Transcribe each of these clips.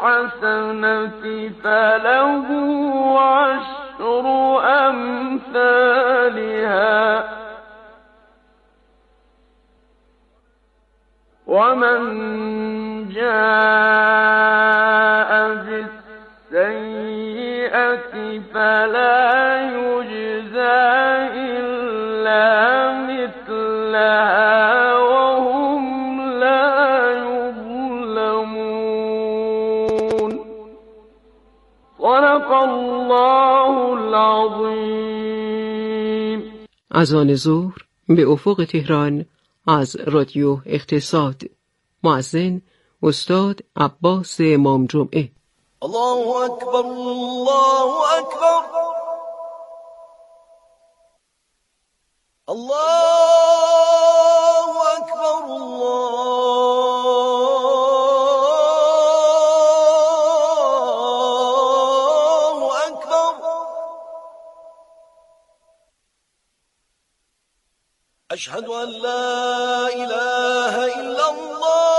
الحسنة فله عشر أمثالها ومن جاء بالسيئة فلا يجزى إلا مثلها وهم لا يظلمون. صدق الله العظیم. اذان ظهر به افق تهران از رادیو اقتصاد. مؤذن استاد عباس امام جمعه. الله اکبر الله اکبر الله اکبر الله اکبر اشهد ان لا اله الا الله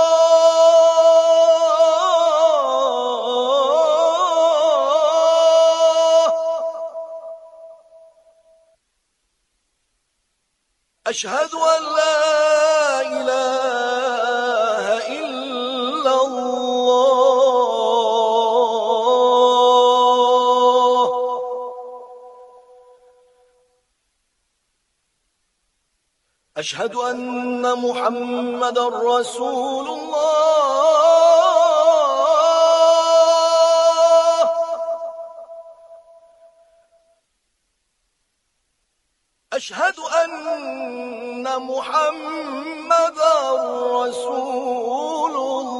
أشهد أن لا إله إلا الله أشهد أن محمد رسول الله أشهد أن محمد رسول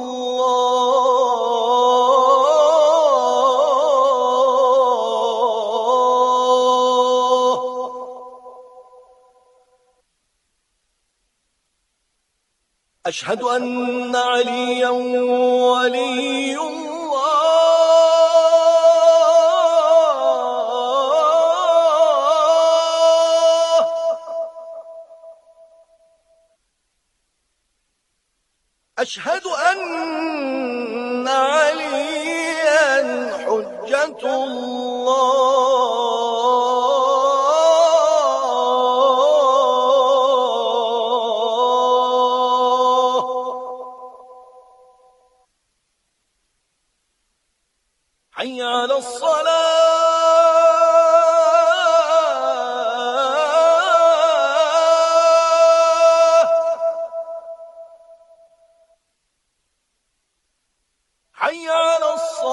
الله أشهد أن عليا ولي أشهد أن عليا حجة الله حي على الصلاة حي على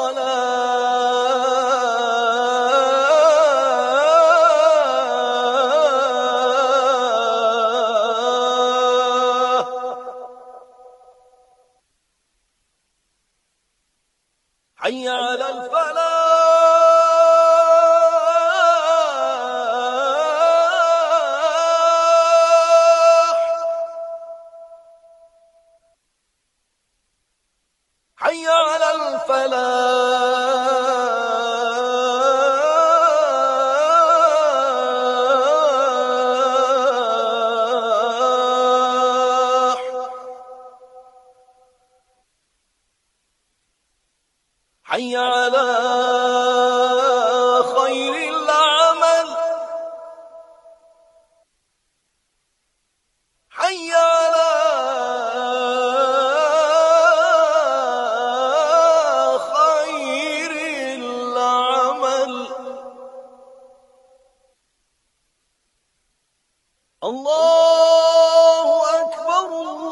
الصلاة حي على الفلاح حي على الفلاح حي على خير العمل حي على خير العمل الله أكبر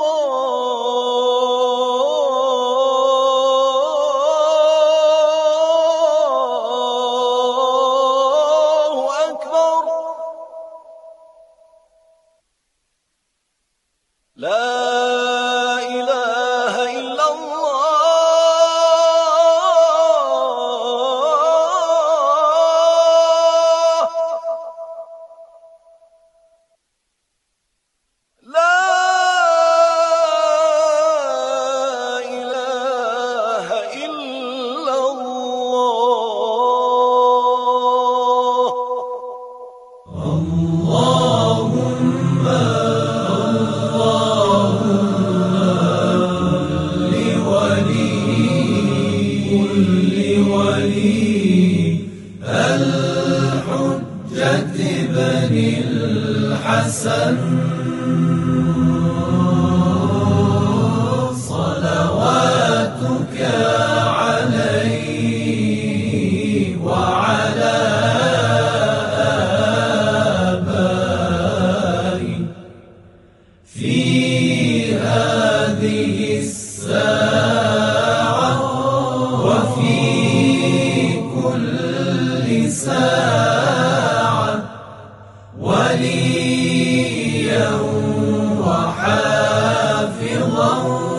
الله أكبر لا إله إلا الله كل ولي الحجة بني الحسن صلواتك عليه وعلى آبائه في هذه الساعة وفي كل ساعة وليا وحافظا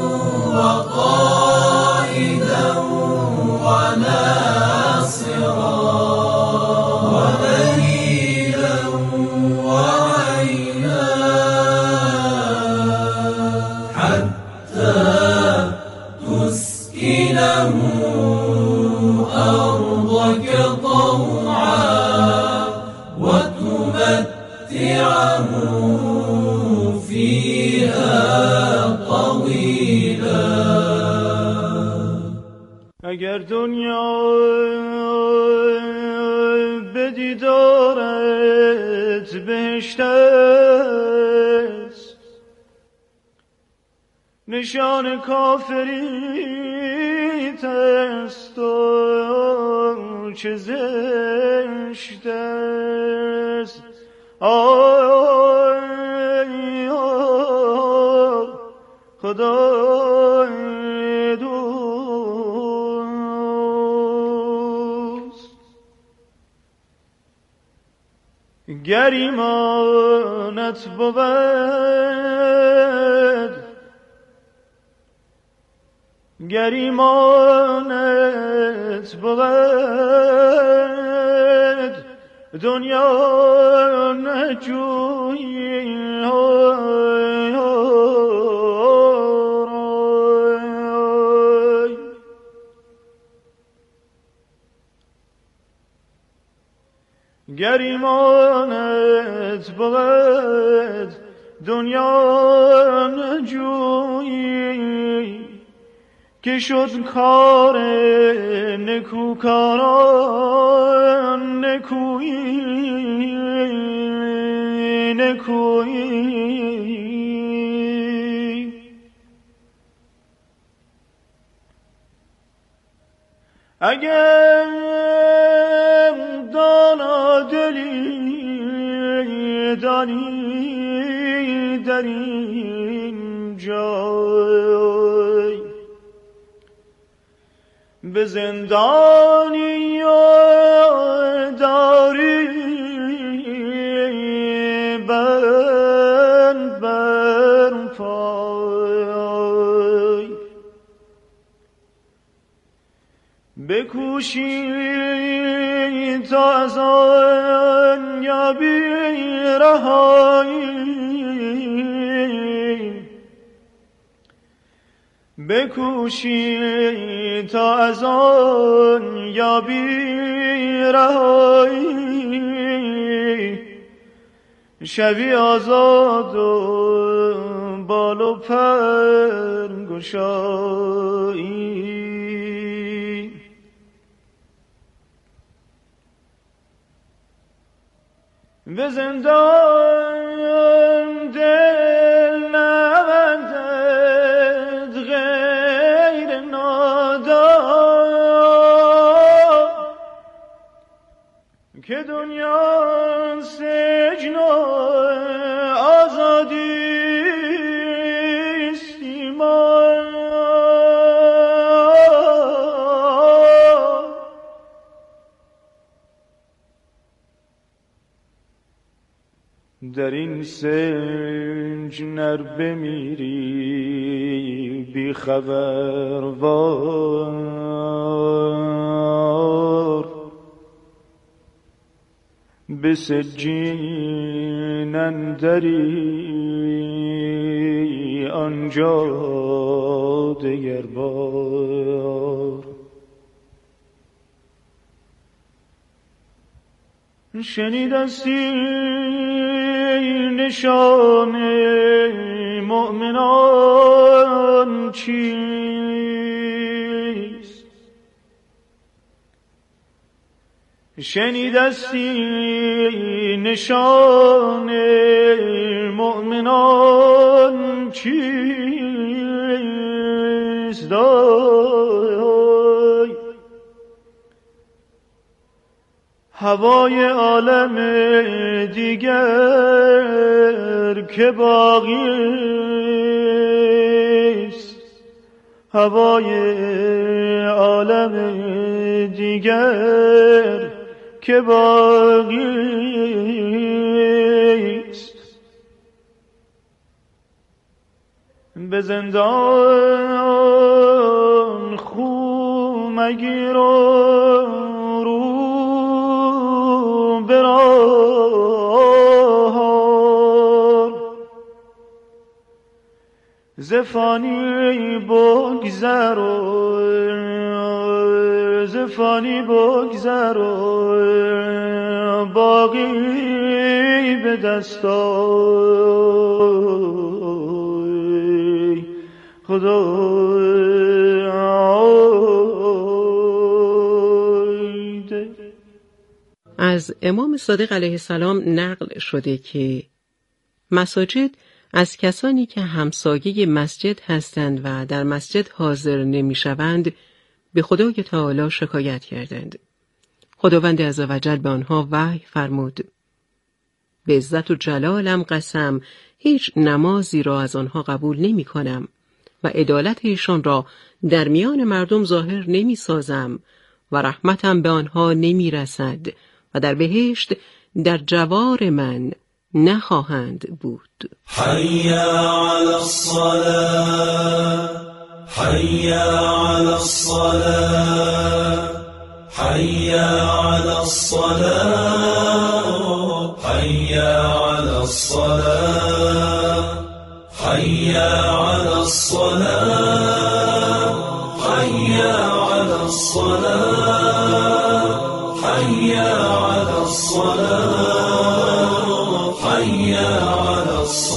وقائدا وناصرا ودليلا وعينا حتى تسكنه أرضك طوعا وتمتعه فيها طويلا. اگر دنیا به دیدارت بهشت است، نشان کافریت است و چه زشت است. خدای دوست، گر ایمانت بود گر ایمانت بود دنیا نجویی گر ایمانت بود دنیا نجویی که شد کار نکوکاران نکویی اگر دانا دلی دانی در این جای به زندانی داری بند بر پای بکوشی تا از آن یابی رهایی بکوشی تا از آن یابی رهایی شوی آزاد و بال و پر گشایی به زندان دل نبندد غیر نادان که دنیا سجن و آزادی است ایمان در این سجن ار بمیری بی خبر وار به سجین اندری آنجا دگر بار شنیدستی نشان مؤمنان چیست شنیدستی نشان مؤمنان چیست دای هوای عالم دیگر که باقی است هوای عالم دیگر که باقی است به زندان خو مگیر و رو برار ز فانی بگذر ز فانی بگذر باقی به دست آی خدا. از امام صادق علیه السلام نقل شده که مساجد از کسانی که همسایه مسجد هستند و در مسجد حاضر نمی‌شوند به خدای تعالی شکایت کردند. خداوند عزوجل به آنها وحی فرمود: به عزت و جلالم قسم هیچ نمازی را از آنها قبول نمی کنم و عدالت ایشان را در میان مردم ظاهر نمی سازم و رحمتم به آنها نمی رسد و در بهشت در جوار من نخواهند بود. حی علی الصلاة حی علی الصلاة حی علی الصلاة حی علی الصلاة حی علی الصلاة حی علی الصلاة حی علی الصلاة حی علی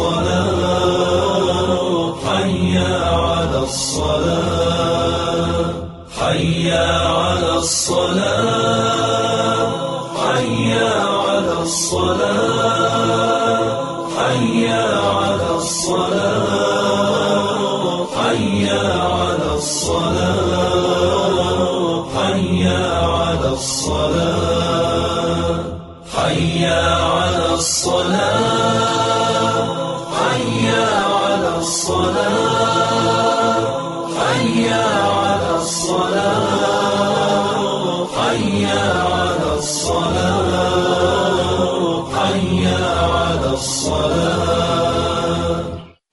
الصلاة حی علی الصلاة حی علی الصلاة حی علی الصلاة حی علی الصلاة حی علی الصلاة حی علی الصلاة حی علی الصلاة حی علی الصلاة حی علی الصلاة حی علی الصلاة حی علی الصلاة.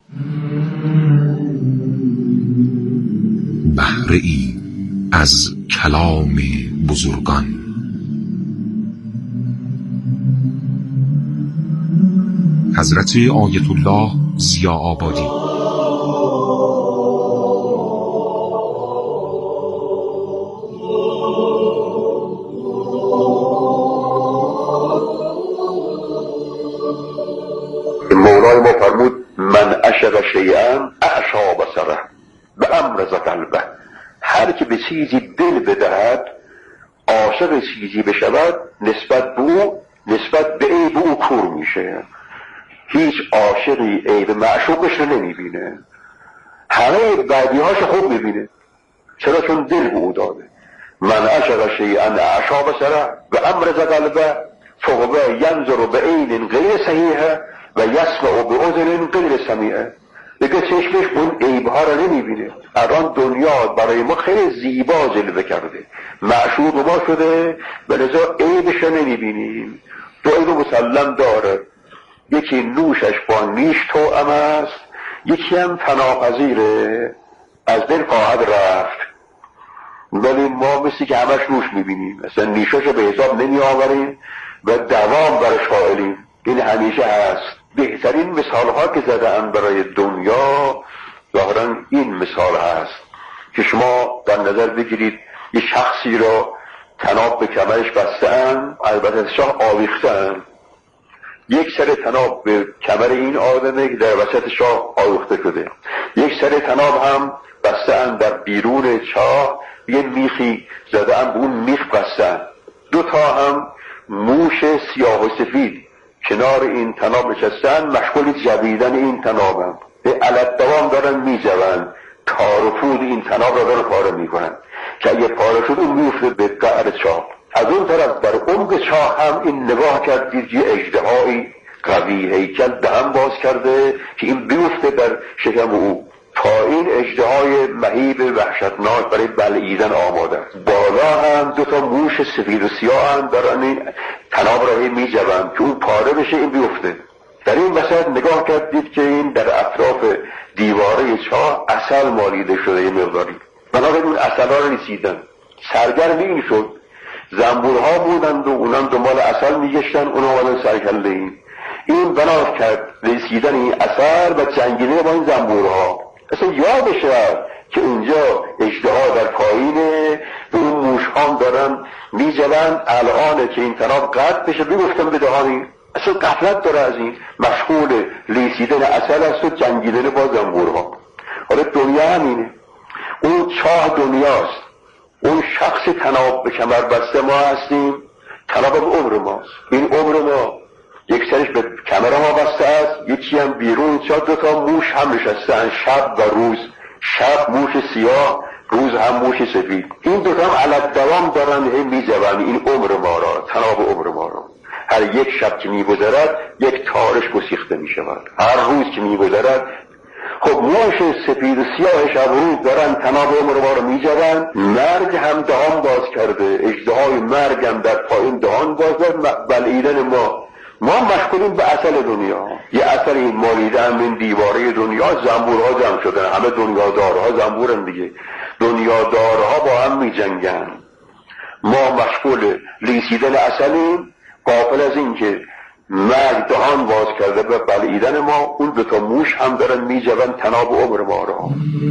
بهره ای از کلام بزرگان. حضرت آیت الله ضیاءآبادی. مولای ما فرمود من عشق شیئا اعشا بصره به امرض قلبه. هر که به چیزی دل بدهد عاشق چیزی بشود نسبت به عیب او کور میشه. هیچ عاشقی عیب معشوقش رو نمیبینه، همه بدیهاش خوب میبینه. چرا؟ چون دل به او داده. من عشق شیئا اعشا بصره و امرض قلبه فهو ینظر بعین غیر صحیحه و یسمع باذن غیر سمیعه. دیگه چشمش اون عیبها رو نمیبینه. الان دنیا برای ما خیلی زیبا جلوه کرده، معشوق ما شده و لذا عیبش رو نمیبینیم. دو عیب مسلم داره، یکی نوشش با نیش توأم است، یکی هم فناپذیره، از دل خواهد رفت. ولی ما مثل که همش نوش میبینیم، اصلا نیشاشو به حساب نمی آوریم و دوام برش قائلیم. این همیشه هست. بهترین مثال ها که زدن برای دنیا ظاهرا این مثال هست که شما در نظر بگیرید یه شخصی را طناب به کمرش بستن، البته شاه آویختن، یک سر طناب به کمر این آدمه که در وسط شاه آویخته شده، یک سر طناب هم بستن در بیرون چاه، یه میخی زدن به اون میخ بستن. دو تا هم موش سیاه و سفید کنار این طناب نشستن، مشغول جویدن این طنابن، به علت دوام دارن میجوند، تار و پود این طناب را دارن پاره میکنن که اگه پاره شد اون میفته به قعر چاه. از اون طرف در عمق چاه هم این نگاه کردید یه اژدهایی قوی هیکل دهن باز کرده که این بیفته در شکم او. پایین اژدهای مهیب وحشتناک برای بلعیدن آماده است. بالا هم دو تا موش سفید و سیاه هم دارن این طناب را میجوند که اون پاره بشه این بیفته. در این وسط نگاه کردید که این در اطراف دیواره چاه عسل مالیده شده یه مقداری، بنابراین اون عسل ها رو رسیدن. سرگرم این شد، زنبورها بودند و اونان دنبال عسل میگشتن، اونا اومدن سرکله این بنا کرد رسیدن این عسل و جنگیدن با این زنبورها. اصلا یادش رفت که اونجا اژدها در پایینه و اون موشهام دارن میجوند، الان که این طناب قطع بشه بگفتم به دهانی. اصلا غفلت داره از این، مشغول لیسیدن عسل است و جنگیدن با زنبورها. حالا دنیا همینه، اون چاه دنیاست، اون شخص طناب به کمر بسته ما هستیم، طناب به عمر ماست. این عمر ما یک سرش به کمر ما بسته است، یکی هم بیرون چاه دو تا موش هم نشستن، شب و روز، شب موش سیاه، روز هم موش سفید. این دو تا هم علت دوام دارن میجوند این عمر ما را، طناب عمر ما را. هر یک شب که میگذرد یک تارش گسیخته میشود، هر روز که میگذرد. خب موش سفید و سیاه شب و روز دارن طناب عمر ما را میجوند. مرگ هم دهان باز کرده، اژدهای مرگ هم در پایین دهان باز کرده. بلعیدن ما مشغولیم به عسل دنیا، یه عسل مالیده هم این دیواره دنیا، زنبورها جمع شدن، همه دنیادارها زنبورن دیگه، دنیادارها با هم می جنگن. ما مشغول لیسیدن عسلیم، غافل از این که مرگ دهان باز کرده به بلعیدن ما. اون دو تا موش هم دارن می جوند طناب عمر ما را.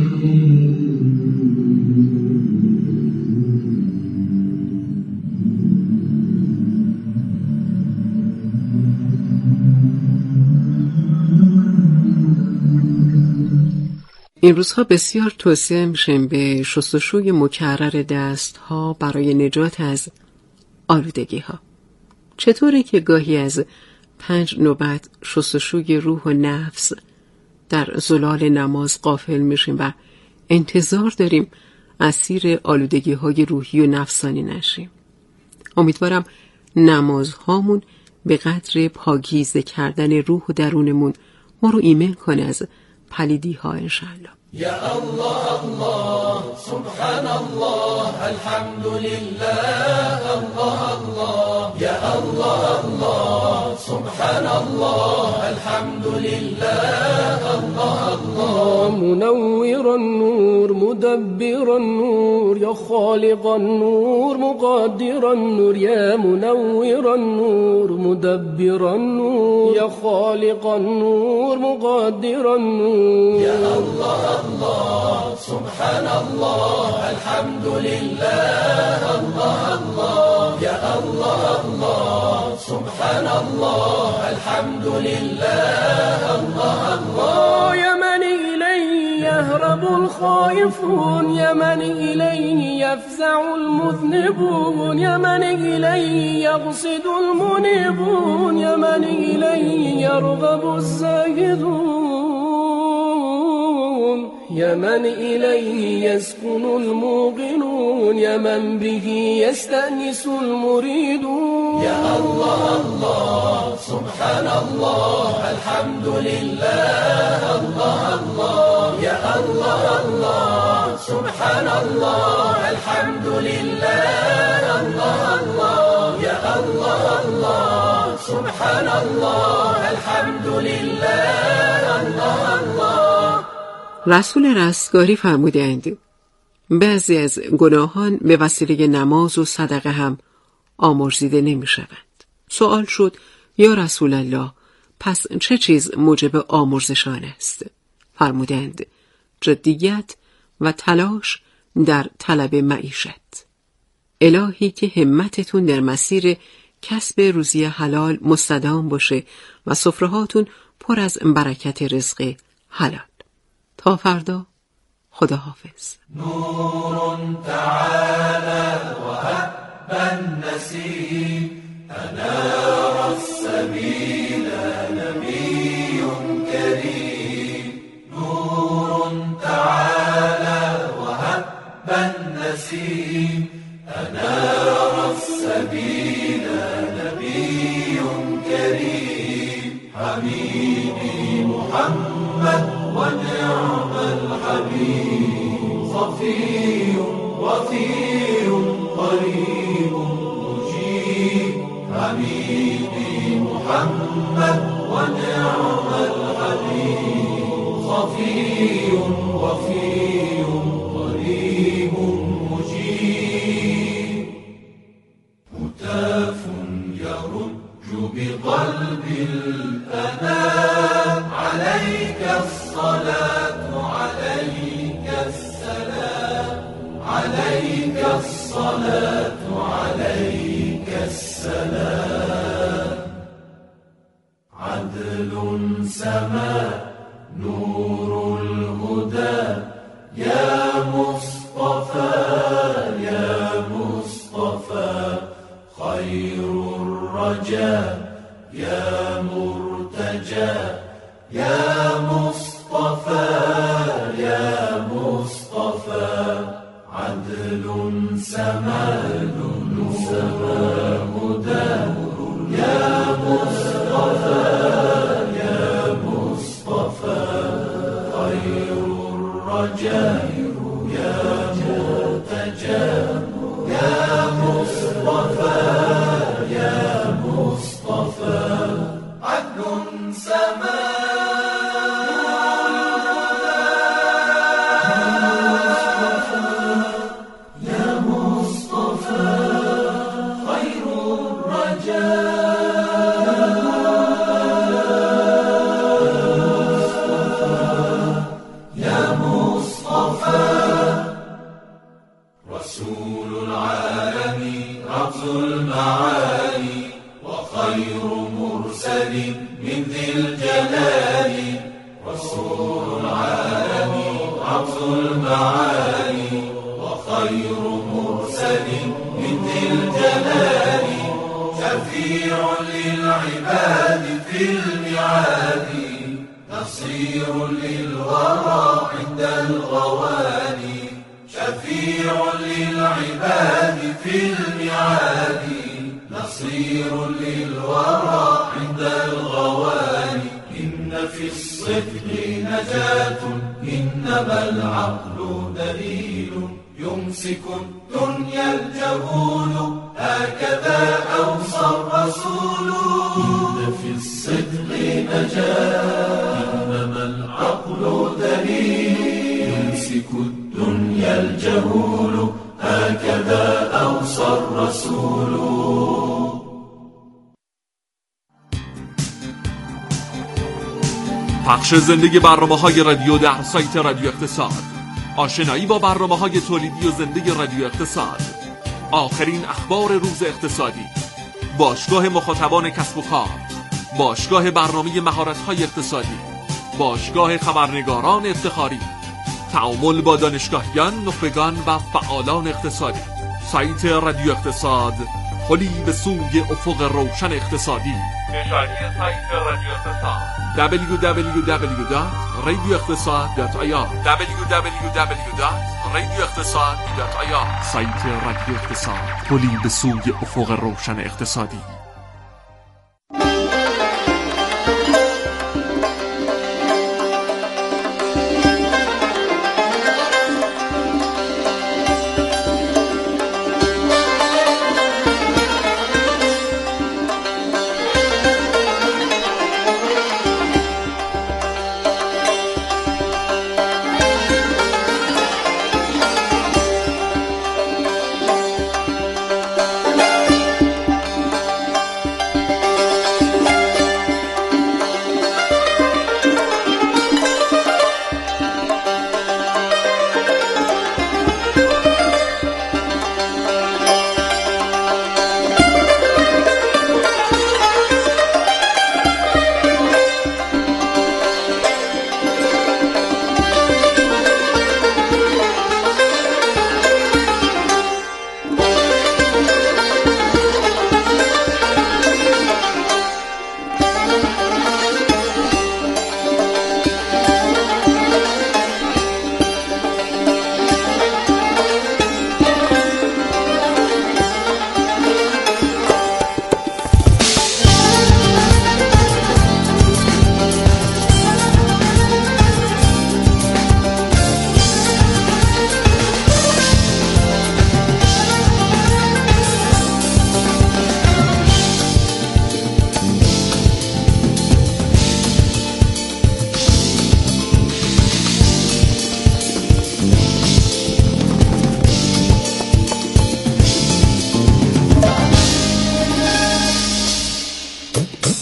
این روزها بسیار توصیه میشیم به شستشوی مکرر دستها برای نجات از آلودگی ها. چطوره که گاهی از 5 نوبت شستشوی روح و نفس در زلال نماز غافل میشیم و انتظار داریم اسیر آلودگی های روحی و نفسانی نشیم. امیدوارم نمازهامون به قدر پاکیزه کردن روح و درونمون ما رو ایمن کنه از پلیدی ها انشاءالله. یا الله الله سبحان الله الحمد لله الله الله یا الله الله سبحان الله الحمد لله الله الله منور النور مدبر النور یا خالق النور مقدر النور یا منور النور مدبر النور یا خالق النور مقدر النور یا الله الله سبحان الله الحمد لله الله الله یا الله الله سبحان الله الحمد لله الله الله یا من إليه يهرب الخائفون یا من إليه يفزع المذنبون یا من إليه يقصد المنيبون یا من إليه يرغب الزاهدون یا من إليه يسكن الموقنون یا من به يستأنس المريدون یا الله الله سبحان الله الحمد لله الله الله یا الله الله سبحان الله الحمد لله الله الله یا الله الله سبحان الله الحمد لله الله الله. رسول رستگاری فرمودند بعضی از گناهان به وسیله نماز و صدقه هم آمرزیده نمی شوند. سوال شد یا رسول الله پس چه چیز موجب آمرزشان است؟ فرمودند جدیت و تلاش در طلب معیشت. الهی که همتتون در مسیر کسب روزی حلال مستدام باشه و سفرهاتون پر از برکت رزق حلال. تا فردا، خدا حافظ. نور تعالى وهب النسير السبيل نبي كريم نور تعالى وهب النسيم أنار السبيل نبي كريم حبيبي محمد ونعم الحبيب صفي وفي قريب مجيب حبيبي محمد ونعم الحبيب صفي وفي قريب مجيب هتاف يرج بقلب الأنام عليك الصلاة عليك السلام عليك الصلاة عليك السلام عدل سما نور الهدى يا مصطفى يا مصطفى خير الرجاء يا مرتجى يا مصطفى يا مصطفى عدل سما هدى يا مصطفى يا مصطفى خير الرجاء يا مرتجى يا مصطفى يا مصطفى عدل سما رسول العالمين رمز المعاني وخير مرسل من ذي الجلال رسول العالمين رمز المعاني وخير مرسل من ذي الجلال شفيع للعباد في الميعاد نصير للورى عند الغواني شفيع للعباد في الميعاد نصير للورى عند الغواني إن في الصدق نجاة إنما العقل دليل يمسك الدنيا الجهول هكذا أوصى الرسول إن في الصدق نجاة إنما العقل دليل يمسك الدنيا الجهول هكذا أوصى الرسول پخش زندگی برنامه‌های رادیو در سایت رادیو اقتصاد آشنایی با برنامه‌های تولیدی و زندگی رادیو اقتصاد آخرین اخبار روز اقتصادی باشگاه مخاطبان کسب و کار باشگاه برنامه مهارت‌های اقتصادی باشگاه خبرنگاران افتخاری تعامل با دانشگاهیان، نخبگان و فعالان اقتصادی سایت رادیو اقتصاد پلی به سوی افق روشن اقتصادی نشانی سایت رادیو اقتصاد www.radioeqtasad.ir www.radioeqtasad.ir سایت رادیو اقتصاد پلی به سوی افق روشن اقتصادی.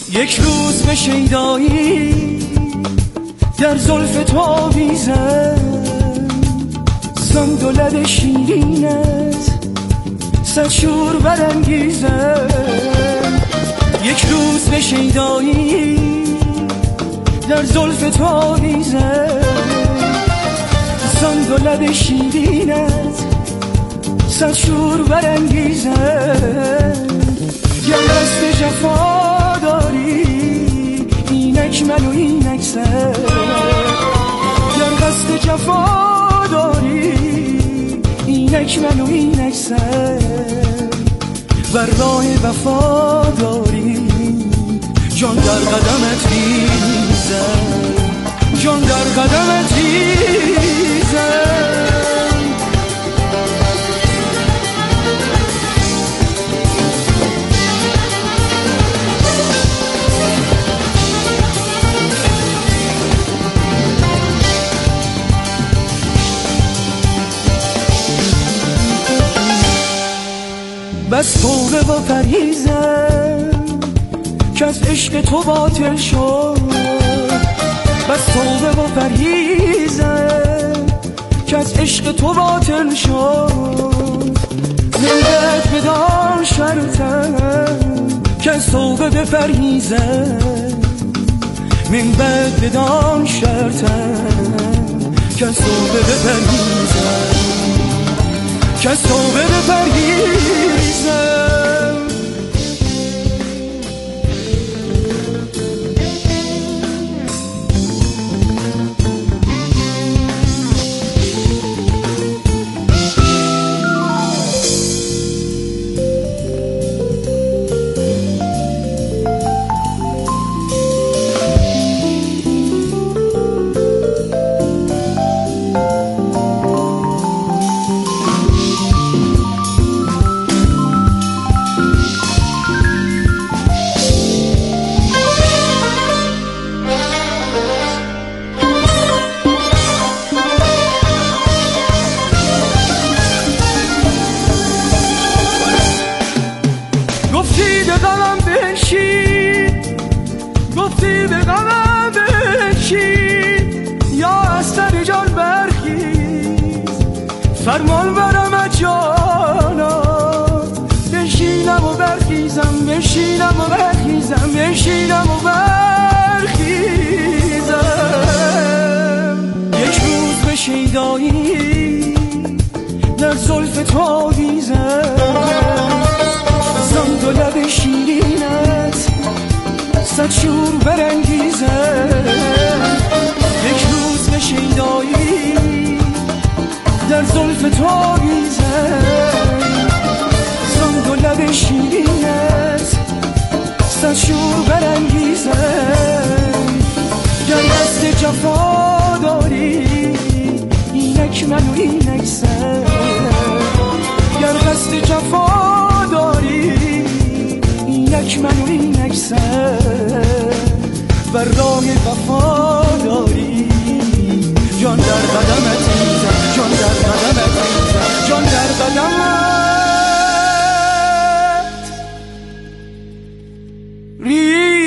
یک روز به شیدایی در زلف تو آویزم، زند و لب شیرینت صد شور برانگیزم. یک روز به شیدایی در زلف تو آویزم، زند و لب شیرینت صد شور برانگیزم. گر قصد جفا داری اینک من و اینک سر، گر قصد جفا داری اینک من و اینک سر، بر راه وفا داری جان در قدمت ریزم، جان در قدمت ریزم. بس توبه و پرهیزم که از عشق تو باطل شد، بس توبه و پرهیزم که از عشق تو باطل شد. زندت بدان شرطم که از توبه بپرهیزم، من بعد بدان شرطم که از توبه بپرهیزم، که از توبه بپرهیزم. گفتی به غمم بشین یا از سر جان برخیز، فرمان برم جانا بشینم و برخیزم، بشینم و برخیزم، بشینم و برخیزم. یک روز به شیدایی در زلف تو آویزم، زند و لب شیرینت صد شور برانگیزم. یک روز به شیدایی در زلف تو آویزم، زند و لب شیرینت صد شور برانگیزم. گر قصد جفا داری اینک من و اینک سر، گر قصد جفا داری اینک من و اینک سر، بر راه وفا داری جان در قدمت ریزم، جان در قدمت ریزم، جان در قدمت ریزم.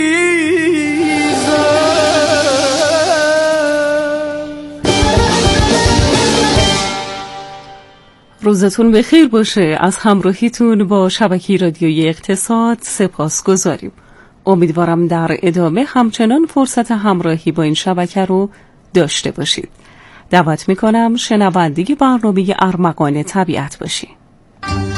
روزتون بخیر باشه. از همراهیتون با شبکه رادیویی اقتصاد سپاسگزاریم. امیدوارم در ادامه همچنان فرصت همراهی با این شبکه رو داشته باشید. دعوت میکنم شنونده برنامه ارمغان طبیعت باشید.